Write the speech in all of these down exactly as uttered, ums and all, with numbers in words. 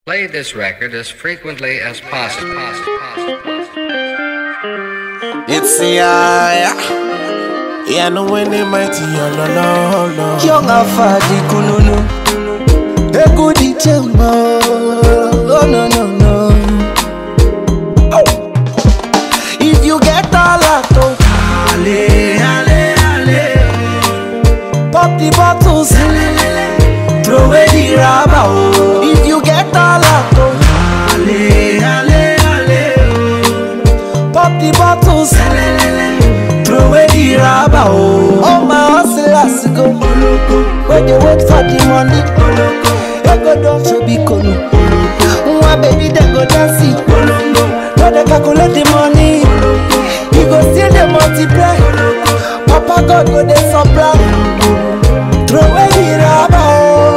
Play this record as frequently as possible. It's yeah, yeah, no when they mighty, no, no, no. Young Afadi Kununu, a goody chamber. Oh, no, no, no. Oh. If you get a lot of ale, ale, ale, pop the bottles, throw away the rubber. If you get a lot of ale, ale, ale, pop the bottles, throw away the rubber. Oh, my hustlers go when they wait for the money. They go down to be cool. One baby they go dance it. Now they calculate the money. You go see them multiply. Papa God go they supply. Throw away the rubber.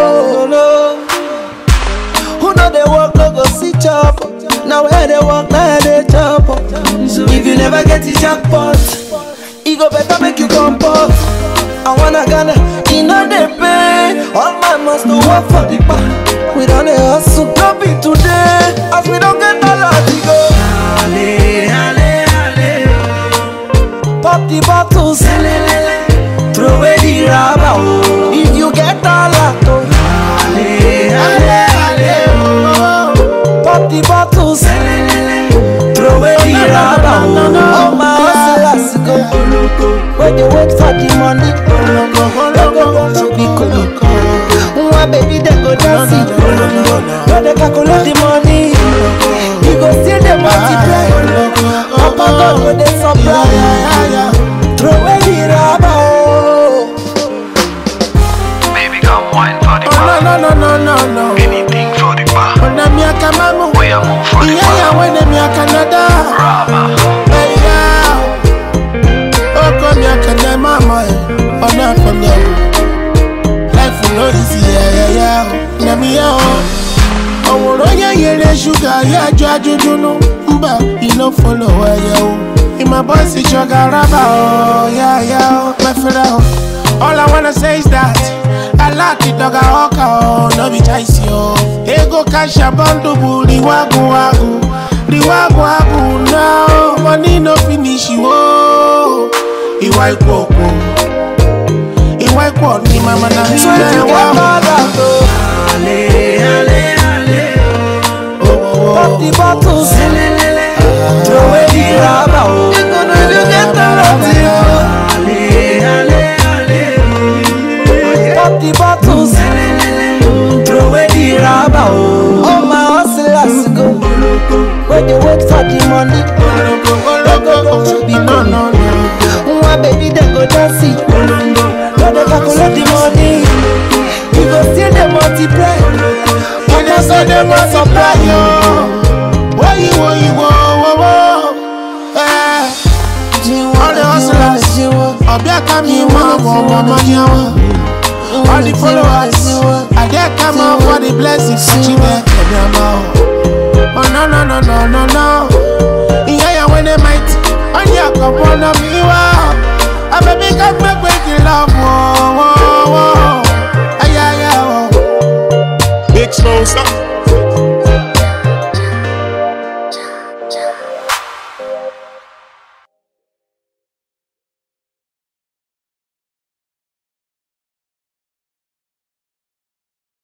Who know they work no go see chop. Now where they work now they chop. If you never get the jackpot, it go better make you comport. I wanna Ghana, you know they pay. All my must to work for the bar. We don't hustle, don't be today. As we don't get a lot to go. Ale, ale, ale. Pop the bottles, throw away the rubber. If you get a lot to ale, ale, ale. Pop the bottles, throw away the rubber. All my hustlers go when they wait for the money. To be cool. One baby they go dance it. Now they calculate the money. You go see them multiply. Papa God go they supply. Throw away the rubber. Baby come wine for the bar. No no no no no. Anything for the bar. When them ya come on, we are move for the yeah yeah. bar. When them ya Canada. Rama. Hey yeah. Oh come ya Canada mama. Oh not from there. Life no easy, yeah, yeah, yeah. Let me out. Oh, no, yeah, yeah, sugar, yeah, judge, you know. But you don't follow where you. In my boss, it's your garaba, oh, yeah, yeah, my fellow. All I wanna say is that I like it, dog, I walk out, no be chase you. Ego cash a bundle, the wagu wagu, the wagu wagu, now money no finish you, oh, you white cocoa. Why quote me, mama? Now you get all that. Ale, ale, ale. Pop the bottles, throw away the rubber. You gonna you get all that. Ale, ale, ale. Pop the bottles, throw away the rubber. Oh my hustlers go when they wait for the money. They go go to be no no no. One baby they go dance it. Now they calculate the money. You go see them multiply. Papa say them must supply you. Why you, why you, whoa, whoa, whoa. Eh. All the hustlers, Obia come you, mama, mama, mama. All the followers, I get come out for the blessings. Oh no no no no no no. Yeah, when they might, on your cup, one of me, wow. I baby got me breaking love, whoa, whoa, whoa. Ay, ay, ay, whoa. Big slow, stop.